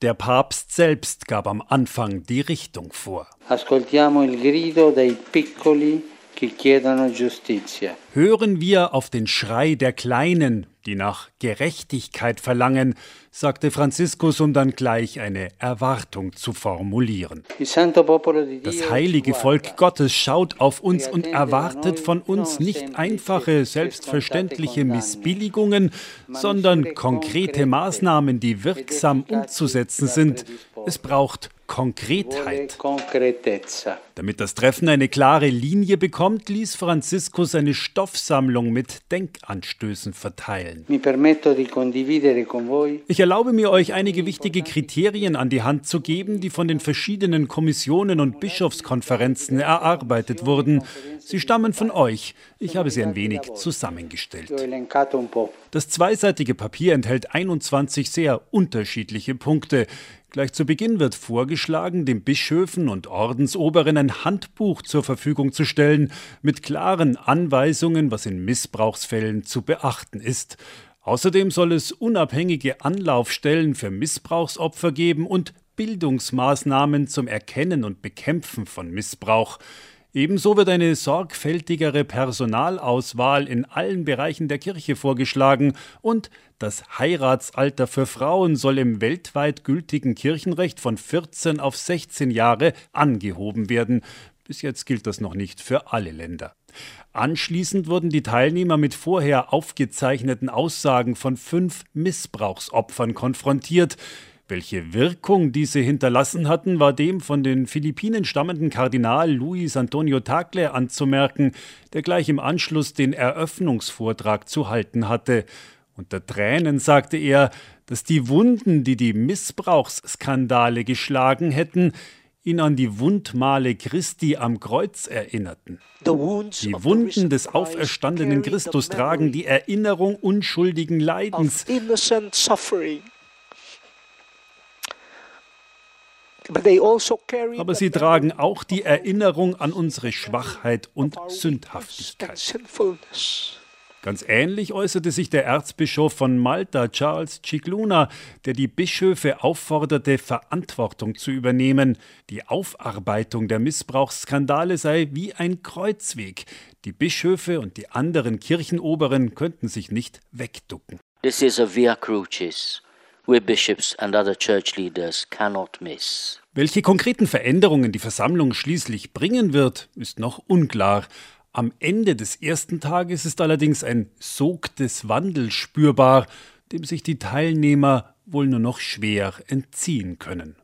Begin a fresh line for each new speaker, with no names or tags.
Der Papst selbst gab am Anfang die Richtung vor.
Ascoltiamo il grido dei piccoli che chiedono giustizia.
Hören wir auf den Schrei der Kleinen, die nach Gerechtigkeit verlangen, sagte Franziskus, um dann gleich eine Erwartung zu formulieren. Das heilige Volk Gottes schaut auf uns und erwartet von uns nicht einfache, selbstverständliche Missbilligungen, sondern konkrete Maßnahmen, die wirksam umzusetzen sind. Es braucht Konkretheit. Damit das Treffen eine klare Linie bekommt, ließ Franziskus eine Stoffsammlung mit Denkanstößen verteilen. Ich erlaube mir, euch einige wichtige Kriterien an die Hand zu geben, die von den verschiedenen Kommissionen und Bischofskonferenzen erarbeitet wurden. Sie stammen von euch. Ich habe sie ein wenig zusammengestellt. Das zweiseitige Papier enthält 21 sehr unterschiedliche Punkte. Gleich zu Beginn wird vorgeschlagen, den Bischöfen und Ordensoberen ein Handbuch zur Verfügung zu stellen, mit klaren Anweisungen, was in Missbrauchsfällen zu beachten ist. Außerdem soll es unabhängige Anlaufstellen für Missbrauchsopfer geben und Bildungsmaßnahmen zum Erkennen und Bekämpfen von Missbrauch. Ebenso wird eine sorgfältigere Personalauswahl in allen Bereichen der Kirche vorgeschlagen und das Heiratsalter für Frauen soll im weltweit gültigen Kirchenrecht von 14 auf 16 Jahre angehoben werden. Bis jetzt gilt das noch nicht für alle Länder. Anschließend wurden die Teilnehmer mit vorher aufgezeichneten Aussagen von 5 Missbrauchsopfern konfrontiert. Welche Wirkung diese hinterlassen hatten, war dem von den Philippinen stammenden Kardinal Luis Antonio Tagle anzumerken, der gleich im Anschluss den Eröffnungsvortrag zu halten hatte. Unter Tränen sagte er, dass die Wunden, die die Missbrauchsskandale geschlagen hätten, ihn an die Wundmale Christi am Kreuz erinnerten. Die Wunden des auferstandenen Christus tragen die Erinnerung unschuldigen Leidens. Aber sie tragen auch die Erinnerung an unsere Schwachheit und Sündhaftigkeit. Ganz ähnlich äußerte sich der Erzbischof von Malta, Charles Cicluna, der die Bischöfe aufforderte, Verantwortung zu übernehmen. Die Aufarbeitung der Missbrauchsskandale sei wie ein Kreuzweg. Die Bischöfe und die anderen Kirchenoberen könnten sich nicht wegducken.
This is a via crucis. We bishops and other church leaders cannot miss.
Welche konkreten Veränderungen die Versammlung schließlich bringen wird, ist noch unklar. Am Ende des ersten Tages ist allerdings ein Sog des Wandels spürbar, dem sich die Teilnehmer wohl nur noch schwer entziehen können.